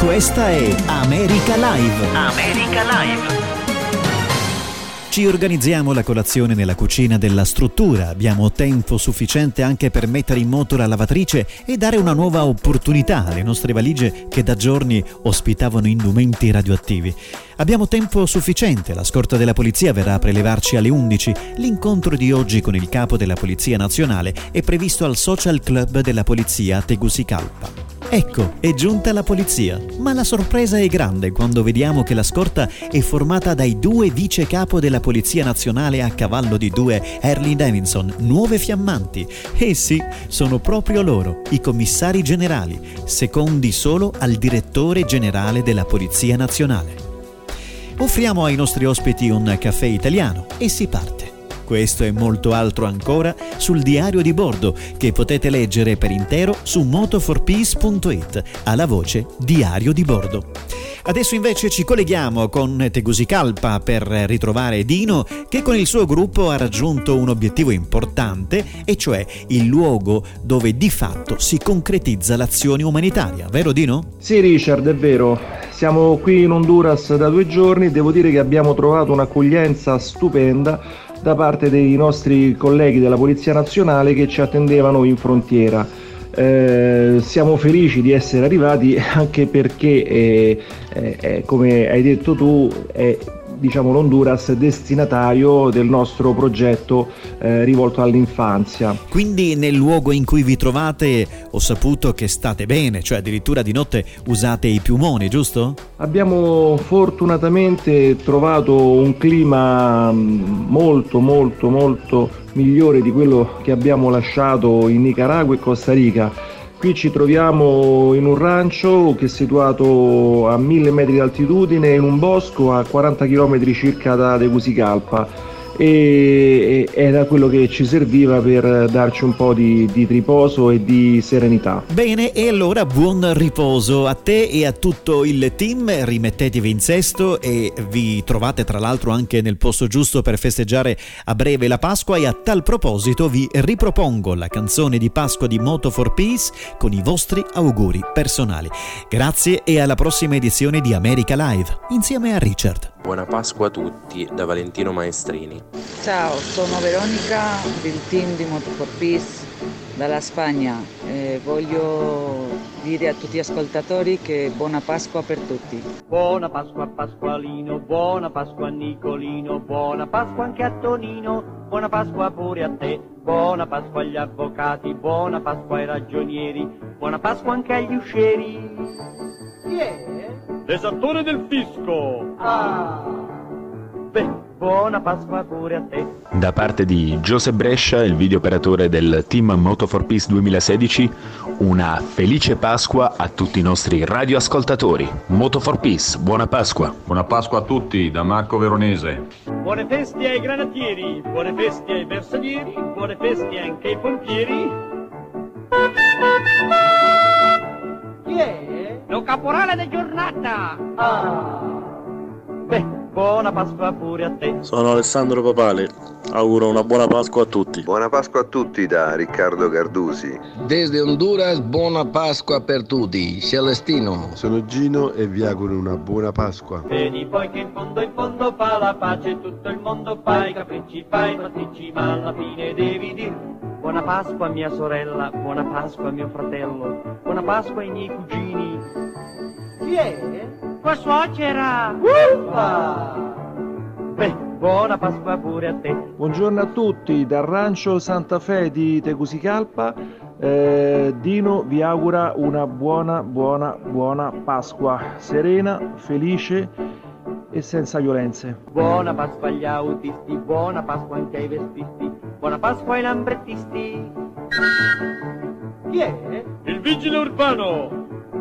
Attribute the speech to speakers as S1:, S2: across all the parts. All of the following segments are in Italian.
S1: Questa è America Live.
S2: America Live.
S1: Ci organizziamo la colazione nella cucina della struttura, abbiamo tempo sufficiente anche per mettere in moto la lavatrice e dare una nuova opportunità alle nostre valigie che da giorni ospitavano indumenti radioattivi. Abbiamo tempo sufficiente, la scorta della polizia verrà a prelevarci alle 11. L'incontro di oggi con il capo della Polizia Nazionale è previsto al Social Club della Polizia a Tegucigalpa. Ecco, è giunta la polizia, ma la sorpresa è grande quando vediamo che la scorta è formata dai 2 vice capo della Polizia Nazionale a cavallo di 2 Harley Davidson, nuove fiammanti. E sì, sono proprio loro, i commissari generali, secondi solo al direttore generale della Polizia Nazionale. Offriamo ai nostri ospiti un caffè italiano e si parte. Questo e molto altro ancora sul diario di bordo che potete leggere per intero su moto4peace.it alla voce Diario di bordo. Adesso invece ci colleghiamo con Tegucigalpa per ritrovare Dino che con il suo gruppo ha raggiunto un obiettivo importante, e cioè il luogo dove di fatto si concretizza l'azione umanitaria, vero Dino?
S3: Sì Richard, è vero. Siamo qui in Honduras da 2 giorni, devo dire che abbiamo trovato un'accoglienza stupenda da parte dei nostri colleghi della Polizia Nazionale che ci attendevano in frontiera. Siamo felici di essere arrivati anche perché, come hai detto tu, è l'Honduras destinatario del nostro progetto rivolto all'infanzia.
S1: Quindi nel luogo in cui vi trovate ho saputo che state bene, cioè addirittura di notte usate i piumoni, giusto?
S3: Abbiamo fortunatamente trovato un clima molto migliore di quello che abbiamo lasciato in Nicaragua e Costa Rica. Qui ci troviamo in un rancio che è situato a 1000 metri di altitudine in un bosco a 40 km circa da Tegucigalpa, e era quello che ci serviva per darci un po' di riposo e di serenità.
S1: Bene, e allora buon riposo a te e a tutto il team, rimettetevi in sesto e vi trovate tra l'altro anche nel posto giusto per festeggiare a breve la Pasqua, e a tal proposito vi ripropongo la canzone di Pasqua di Moto4Peace con i vostri auguri personali. Grazie e alla prossima edizione di America Live insieme a Richard.
S4: Buona Pasqua a tutti da Valentino Maestrini.
S5: Ciao, sono Veronica del team di Moto4Peace dalla Spagna. Voglio dire a tutti gli ascoltatori che buona Pasqua per tutti.
S6: Buona Pasqua a Pasqualino, buona Pasqua a Nicolino, buona Pasqua anche a Tonino, buona Pasqua pure a te, buona Pasqua agli avvocati, buona Pasqua ai ragionieri, buona Pasqua anche agli uscieri. Chi è? L'esattore del fisco. Beh, buona Pasqua pure a te.
S7: Da parte di Giuseppe Brescia, il videooperatore del team Moto4Peace 2016, una felice Pasqua a tutti i nostri radioascoltatori. Moto4Peace, buona Pasqua.
S8: Buona Pasqua a tutti da Marco Veronese.
S6: Buone feste ai granatieri, buone feste ai bersaglieri, buone feste anche ai pompieri. Chi è? Lo caporale di giornata. Beh, buona Pasqua pure a te.
S9: Sono Alessandro Papale, auguro una buona Pasqua a tutti.
S10: Buona Pasqua a tutti da Riccardo Gardusi.
S11: Desde Honduras, buona Pasqua per tutti. Celestino.
S12: Sono Gino e vi auguro una buona Pasqua.
S6: Vedi poi che in fondo fa la pace, tutto il mondo fa i capricci, fa i pasticci, ma alla fine devi dir buona Pasqua mia sorella, buona Pasqua mio fratello, buona Pasqua ai miei cugini. Chi è? Tua suocera! Beh, buona Pasqua pure a te.
S3: Buongiorno a tutti dal rancio Santa Fe di Tegucigalpa. Dino vi augura una buona Pasqua, serena, felice e senza violenze.
S6: Buona Pasqua agli autisti, buona Pasqua anche ai vestisti, buona Pasqua ai lambrettisti. Chi è? Il vigile urbano.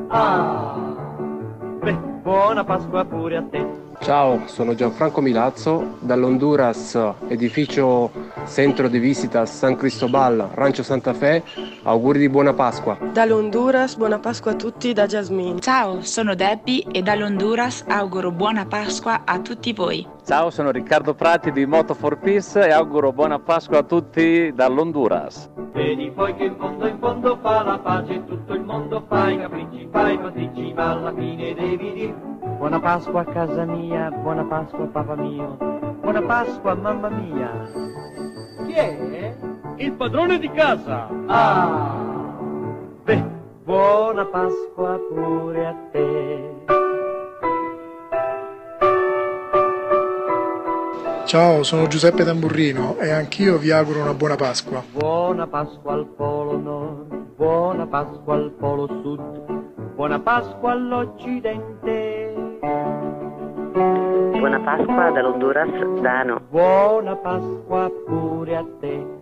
S6: Beh, buona Pasqua pure a te.
S13: Ciao, sono Gianfranco Milazzo dall'Honduras, edificio
S2: centro di visita San Cristobal, Rancho Santa Fe, auguri di buona Pasqua.
S13: Dall'Honduras, buona Pasqua a tutti da Jasmine.
S14: Ciao, sono Debbie e dall'Honduras auguro buona Pasqua a tutti voi.
S15: Ciao, sono Riccardo Prati di Moto for Peace e auguro buona Pasqua a tutti dall'Honduras.
S6: Vedi poi che in fondo fa la pace, tutto il mondo fa i capricci, fa i pasticci, ma alla fine devi dire buona Pasqua a casa mia, buona Pasqua papà mio, buona Pasqua mamma mia. Chi è? Il padrone di casa. Ah! Beh, buona Pasqua pure a te.
S16: Ciao, sono Giuseppe Tamburrino e anch'io vi auguro una buona Pasqua.
S6: Buona Pasqua al Polo Nord, buona Pasqua al Polo Sud, buona Pasqua all'Occidente.
S17: Buona Pasqua dall'Honduras, Dano.
S6: Buona Pasqua pure a te.